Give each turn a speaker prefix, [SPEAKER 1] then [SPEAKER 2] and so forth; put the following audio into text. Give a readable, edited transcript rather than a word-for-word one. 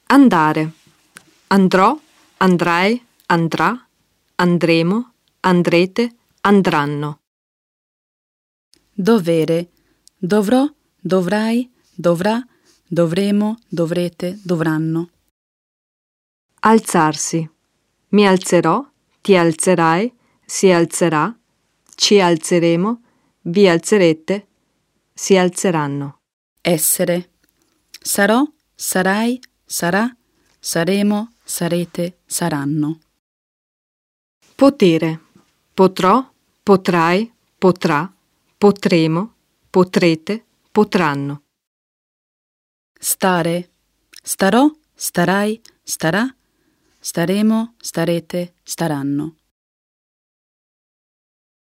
[SPEAKER 1] Andare. Andrò, andrai, andrà, andremo, andrete, andranno.
[SPEAKER 2] Dovere. Dovrò, dovrai, dovrà, dovremo, dovrete, dovranno.
[SPEAKER 1] Alzarsi. Mi alzerò, ti alzerai, si alzerà, ci alzeremo, vi alzerete, si alzeranno.
[SPEAKER 2] Essere. Sarò, sarai, sarà, saremo, sarete, saranno.
[SPEAKER 1] Potere. Potrò, potrai, potrà, potremo, potrete, potranno.
[SPEAKER 2] Stare. Starò, starai, starà, staremo, starete, staranno.